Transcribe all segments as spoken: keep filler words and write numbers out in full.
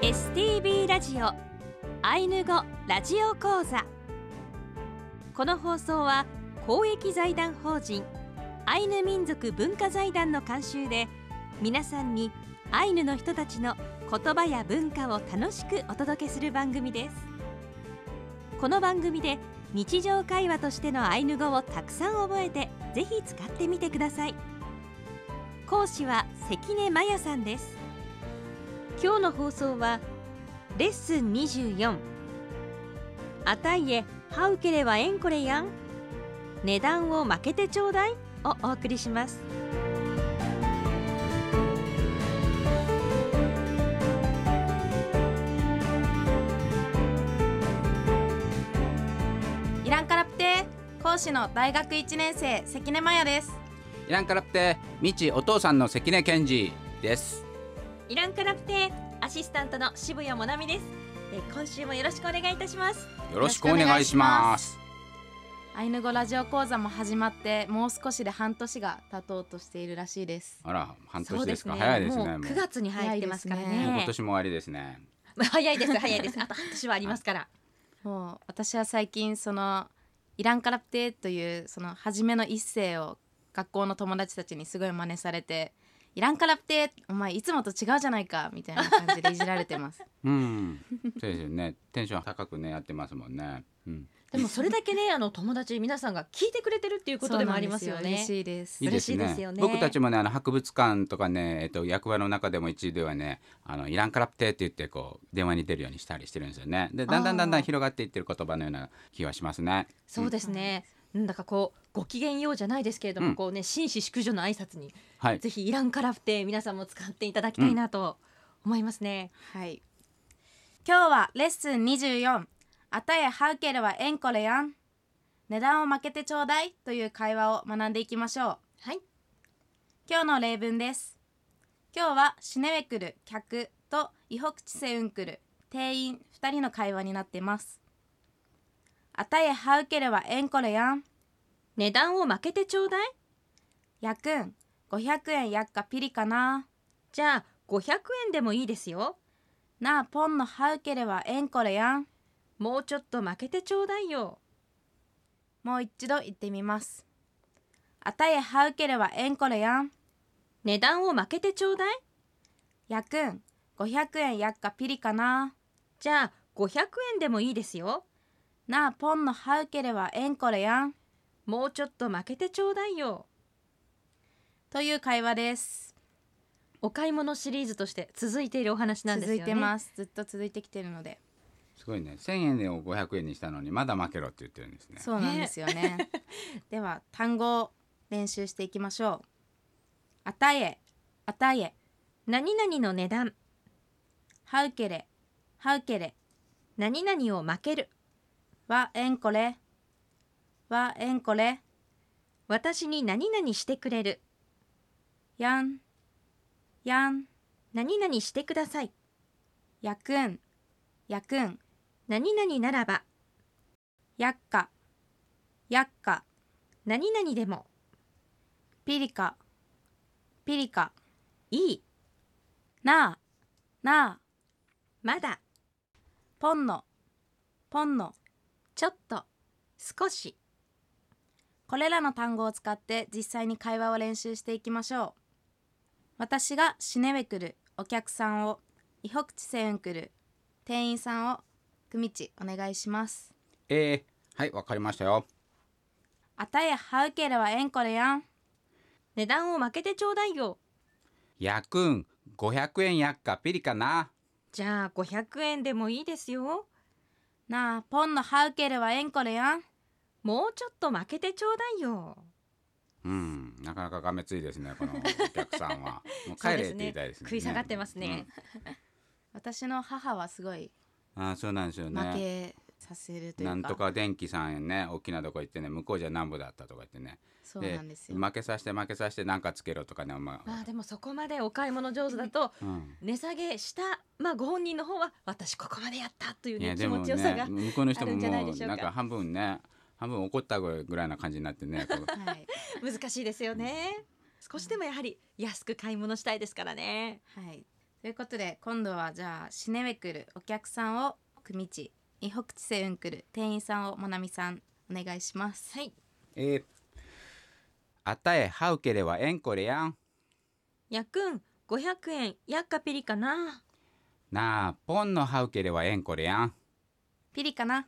エスティービー ラジオアイヌ語ラジオ講座。この放送は公益財団法人アイヌ民族文化財団の監修で、皆さんにアイヌの人たちの言葉や文化を楽しくお届けする番組です。この番組で日常会話としてのアイヌ語をたくさん覚えて、ぜひ使ってみてください。講師は関根真也さんです。今日の放送はレッスンにじゅうよん、あたいえハウケレはエンコレやん、値段を負けてちょうだいをお送りします。 イランカラプテ講師の大学いちねん生関根真也です。 イランカラプテみちお父さんの関根健二です。 イランカラプテアシスタントの渋谷もなみです。え今週もよろしくお願いいたします。 よろしくお願いします。 アイヌ語ラジオ講座も始まってもう少しで半年が経とうとしているらしいです。 あら、半年ですか。 そう早いですね。 もうくがつに入ってますからね。 早いもう今年も終わりですね。 早いです早いです。あと半年はありますから。 もう私は最近そのイランカラプテというその初めの一声を学校の友達たちにすごい真似されて、イランカラプテお前いつもと違うじゃないかみたいな感じでいじられてますうん、そうですよね。テンション高くねやってますもんね。うん、 でもそれだけね、あの友達皆さんが聞いてくれてるっていうことでもありますよね。 嬉しいです。 いいですね。 嬉しいですよね。 僕たちもね、あの博物館とかね、えっと役場の中でも一度はね、あのイランカラプテって言ってこう電話に出るようにしたりしてるんですよね。で、だんだんだんだん広がっていってる言葉のような気はしますね。 そうですね。なんだかこうご機嫌ようじゃないですけれども、うん、こうね紳士淑女の挨拶に、はい、ぜひイランカラプテ皆さんも使っていただきたいなと思いますね。 うん、はい。今日はレッスンにじゅうよん、あたえハウケルはエンコレやん、値段を負けてちょうだいという会話を学んでいきましょう。 はい。 今日の例文です。今日はシネウェクル客とイホクチセウンクル店員ふたりの会話になっています。あたえハウケルはエンコレやん、 値段を負けてちょうだい。 やくんごひゃくえんやっかピリかな。 じゃあごひゃくえんでもいいですよ。 なあポンのハウケルはエンコレやん、 もうちょっと負けてちょうだいよ。 もう一度言ってみます。あたえハウケルはエンコレやん、 値段を負けてちょうだい。 やくんごひゃくえんやっかピリかな。 じゃあごひゃくえんでもいいですよ。 なあポンのハウケルはエンコレやん、 もうちょっと負けてちょうだいよ。 という会話です。 お買い物シリーズとして続いているお話なんですよね。 続いてます。ずっと続いてきてるので。 すごいね。せんえんをごひゃくえんにしたのにまだ負けろって言ってるんですね。 そうなんですよね。では単語を練習していきましょう。あたえ、あたえ、 何々の値段。 ハウケレ、ハウケレ、 何々を負ける。 はエンコレ、はエンコレ、 私に何々してくれる。 やん、やん、 何々してください。 やくん、やくん、 何々ならば。 やっか、やっか、 何々でも。 ピリカ、ピリカ、 いい。 なあ、なあ、 まだ。 ポンの、ポンの、 ちょっと、少し。 これらの単語を使って実際に会話を練習していきましょう。私がシネウェクルお客さんを、イホクチセウンクル店員さんを、くみちお願いします。 えー、はい、わかりましたよ。 あたえハウケルはエンコレやん、 値段を負けてちょうだいよ。 やくんごひゃくえんやっかピリかな。 じゃあごひゃくえんでもいいですよ。 なあポンのハウケルはエンコレやん、 もうちょっと負けてちょうだいよ。 うん、なかなかがめついですね、このお客さんは。もう帰れって言いたいですね。 食い下がってますね。 うん、私の母はすごいあ、そうなんですよね。 負けさせるというか、 なんとか電気さんね、大きなとこ行ってね、向こうじゃ南部だったとか言ってね。 そうなんですよ。 負けさせて負けさせてなんかつけろとかね、まあ、 まあでもそこまでお買い物上手だと、うん、値下げした、まあご本人の方は私ここまでやったという、ね、気持ちよさがあるんじゃないでしょうか。向こうの人ももうなんか半分ね、半分怒ったぐらいな感じになってね、 はい、難しいですよね。少しでもやはり安く買い物したいですからね。 はい。 ということで今度はじゃあシネウェクルお客さんをくみち、イホクチセウンクル店員さんをモナミさんお願いします。 はい。 えー、あたえハウケレはえんこれやん。 やくんごひゃくえんやっかピリかな。 なあポンのハウケレはえんこれやん。 ピリかな。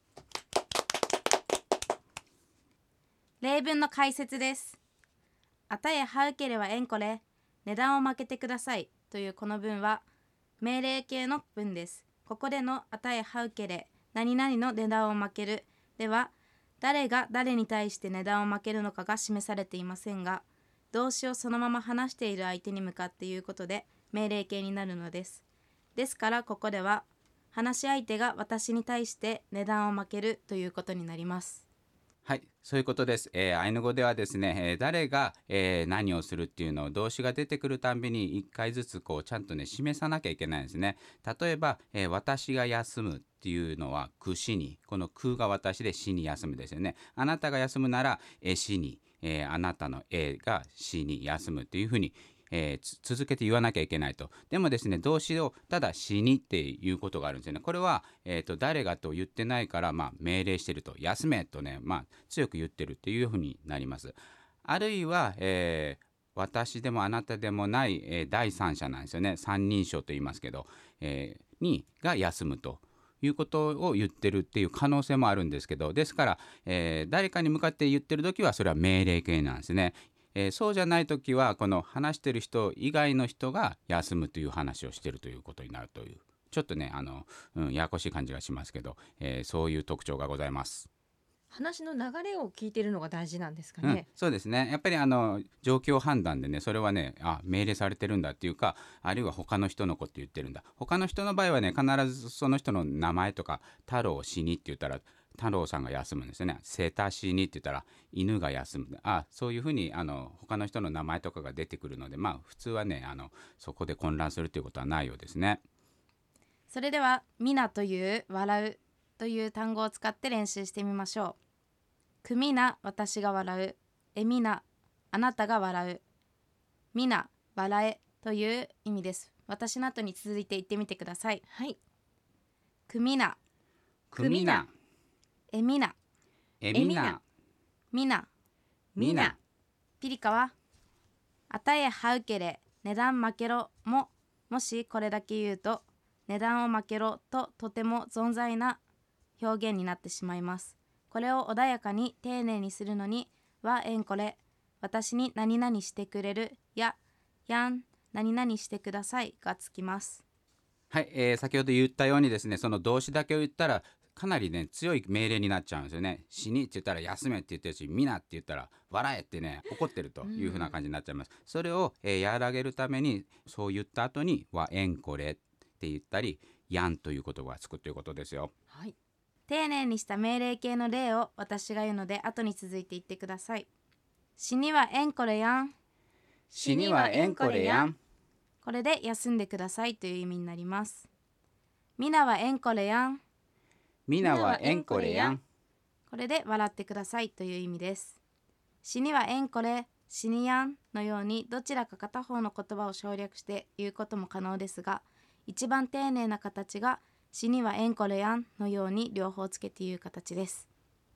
例文の解説です。あたえハウケレはえんこれ、値段を負けてくださいというこの文は命令形の文です。ここでのあたえハウケレ、何々の値段を負けるでは、誰が誰に対して値段を負けるのかが示されていませんが、動詞をそのまま話している相手に向かって言うことで命令形になるのです。ですからここでは話し相手が私に対して値段を負けるということになります。 はい、そういうことです。えーアイヌ語ではですね、えー誰が、えー何をするっていうのを動詞が出てくるたんびにいっかいずつこうちゃんとね示さなきゃいけないんですね。例えば、えー私が休むっていうのはくしに、このくが私でしに休むですよね。あなたが休むならえしに、えーあなたのえがしに休むっていうふうにえーつ続けて言わなきゃいけないと。でもですね、動詞をただしにっていうことがあるんですよね。これは、えー、と誰がと言ってないから、まあ、命令してると、休めとね、まあ、強く言ってるっていうふうになります。あるいは、えー私でもあなたでもない、えー第三者なんですよね。三人称と言いますけど、えーにが休むと。いうことを言ってるっていう可能性もあるんですけど、ですから、えー誰かに向かって言ってる時はそれは命令形なんですね。えーそうじゃない時はこの話してる人以外の人が休むという話をしてるということになるという、ちょっとねあの、うん、ややこしい感じがしますけど、えーそういう特徴がございます。 話の流れを聞いてるのが大事なんですかうんね。、 そうですね。やっぱりあの状況判断でね、それはね、あ命令されてるんだっていうか、あるいは他の人のこと言ってるんだ。他の人の場合はね、必ずその人の名前とか、太郎死にって言ったら太郎さんが休むんですよね。セタシにって言ったら犬が休む。あそういうふうにあの他の人の名前とかが出てくるので、まあ普通はねあのそこで混乱するということはないようですね。 それではみなという笑うという単語を使って練習してみましょう。くみな私が笑う、えみなあなたが笑う、みな笑えという意味です。私の後に続いて言ってみてください。 はい。 くみな、 くみな、 えみな、 えみな、 みな、 みな。 ピリカはあたえはうけれ値段負けろも、もしこれだけ言うと値段を負けろととても存在な表現になってしまいます。これを穏やかに丁寧にするのにはえんこれ、私に何々してくれるややん何々してくださいがつきます。 はい、えー先ほど言ったようにですね、その動詞だけを言ったらかなりね強い命令になっちゃうんですよね。死にって言ったら休めって言ってるし、みなって言ったら笑えってね怒ってるというふうな感じになっちゃいます。それを、えー和らげるためにそう言った後にはえんこれって言ったり、やんという言葉がつくということですよ。 はい。 丁寧にした命令形の例を私が言うので後に続いて言ってください。死にはえんこれやん。 死にはえんこれやん。 これで休んでくださいという意味になります。みなはえんこれやん。 みなはえんこれやん。 これで笑ってくださいという意味です。死にはえんこれ、死にやんのようにどちらか片方の言葉を省略して言うことも可能ですが、一番丁寧な形が死にはえんこれやんのように両方つけて言う形です。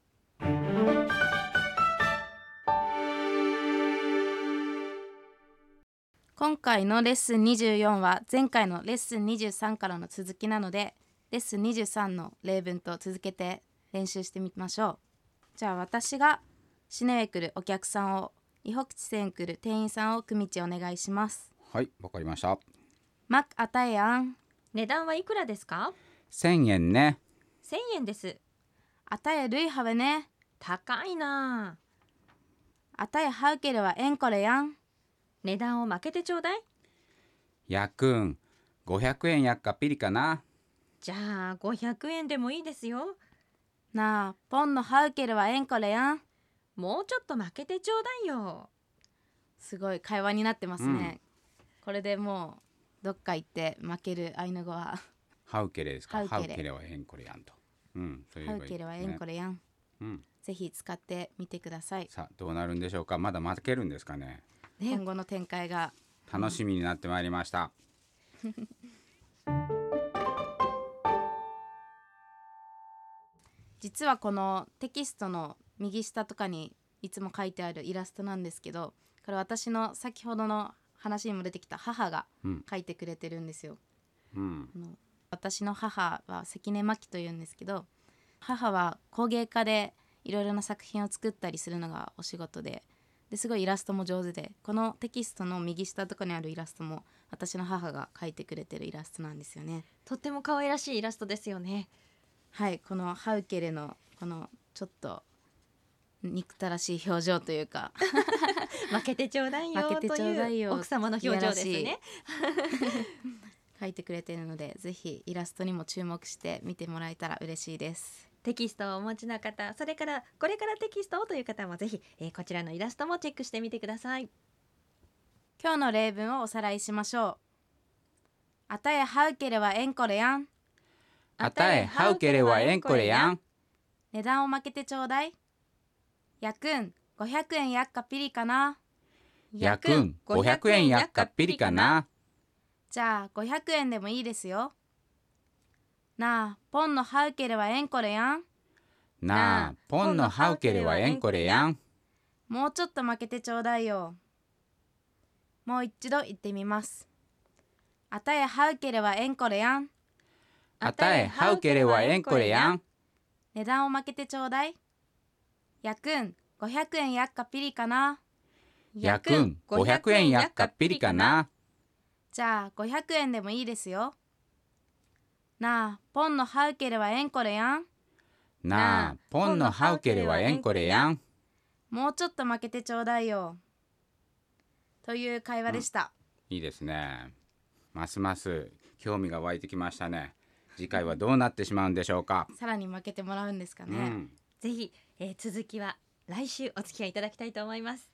今回のレッスンにじゅうよんは前回のレッスンにじゅうさんからの続きなので、レッスンにじゅうさんの例文と続けて練習してみましょう。じゃあ私がシネウェクルお客さんを、イホクチセンクル店員さんをくみちお願いします。 はい、わかりました。 マックあたえやん。 値段はいくらですか？ せんえんね。 せんえんです。 あたえるいはべね。 高いな。 あたえはうけれはえんこれやん。 値段を負けてちょうだい。 やくんごひゃくえんやっかピリかな。 じゃあごひゃくえんでもいいですよ。 なあ、ポンのはうけれはえんこれやん。 もうちょっと負けてちょうだいよ。 すごい会話になってますね。これでもうどっか行って負けるアイヌ語はハウケレですか。 ハウケレハウケレはえんこれやんと。うん、そういうはのがいいですねうけれはえんこれやん。 うん、 ぜひ使ってみてください。 さあどうなるんでしょうか。まだ負けるんですかね。 今後の展開が楽しみになってまいりました。 実はこのテキストの右下とかにいつも書いてあるイラストなんですけど、これ私の先ほどの話にも出てきた母が書いてくれてるんですよ、うん、あの私の母は関根真希というんですけど、母は工芸家でいろいろな作品を作ったりするのがお仕事で、ですごいイラストも上手で、このテキストの右下とかにあるイラストも私の母が描いてくれてるイラストなんですよね。 とっても可愛らしいイラストですよね。 はい、このハウケレのこのちょっと憎たらしい表情というか負けてちょうだいよ負けてちょうだいよという奥様の表情ですね書いてくれているので、ぜひイラストにも注目して見てもらえたら嬉しいです。 テキストをお持ちの方、それからこれからテキストをという方もぜひ、えー、こちらのイラストもチェックしてみてください。 今日の例文をおさらいしましょう。あたえハウケレはエンコレやん。 あたえハウケレはエンコレやん。 値段を負けてちょうだい。やくんごひゃくえんやっかピリかな。 やくんごひゃくえんやっかピリかな。 じゃあごひゃくえんでもいいですよ。なあポンのハウケレはエンコレやん。 なあポンのハウケレはエンコレやん。 もうちょっと負けてちょうだいよ。もう一度言ってみます。あたえハウケレはエンコレやん。 あたえハウケレはエンコレやん。 値段を負けてちょうだい。やくんごひゃくえんやっかピリかな。 やくんごひゃくえんやっかピリかな。 じゃあごひゃくえんでもいいですよ。なあポンのハウケレはエンコレやん。 なあポンのハウケレはエンコレやん。 もうちょっと負けてちょうだいよ。という会話でした、 うん、いいですね。ますます興味が湧いてきましたね。次回はどうなってしまうんでしょうか。 さらに負けてもらうんですかね、うん、 ぜひ、えー、続きは来週お付き合いいただきたいと思います。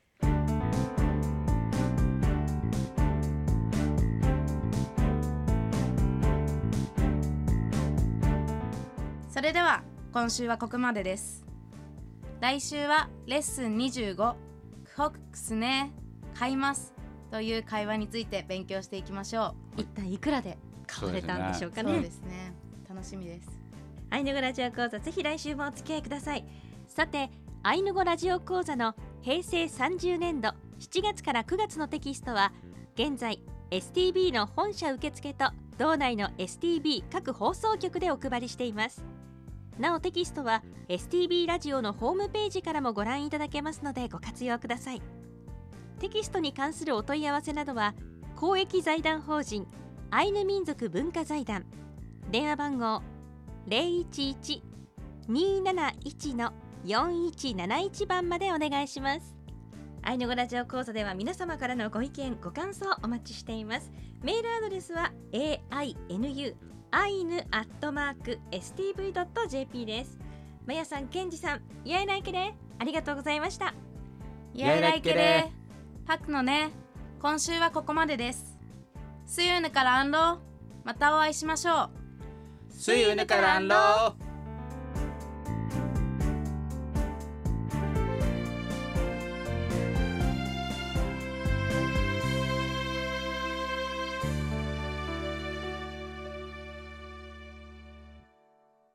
それでは今週はここまでです。来週はレッスンにじゅうごクホックスね買いますという会話について勉強していきましょう。一体いくらで買われたんでしょうかね。 そうですね、楽しみです。 アイヌ語ラジオ講座、ぜひ来週もお付き合いください。さてアイヌ語ラジオ講座のへいせいさんじゅうねんどしちがつからくがつのテキストは現在 エスティービー の本社受付と道内の エスティービー 各放送局でお配りしています。なおテキストは エスティービー ラジオのホームページからもご覧いただけますのでご活用ください。テキストに関するお問い合わせなどは公益財団法人アイヌ民族文化財団、電話番号 ゼロいちいち にーなないち よんいちなないち 番までお願いします。アイヌ語ラジオ講座では皆様からのご意見ご感想お待ちしています。メールアドレスは エーアイエヌユー アイヌアットマーク エスティーブイ ドット ジェーピー です。まやさん、けんじさん、やいらいけれありがとうございました。 やいらいけれパクのね、今週はここまでです。スユーヌからアンロー、またお会いしましょう。 スユーヌからアンロー。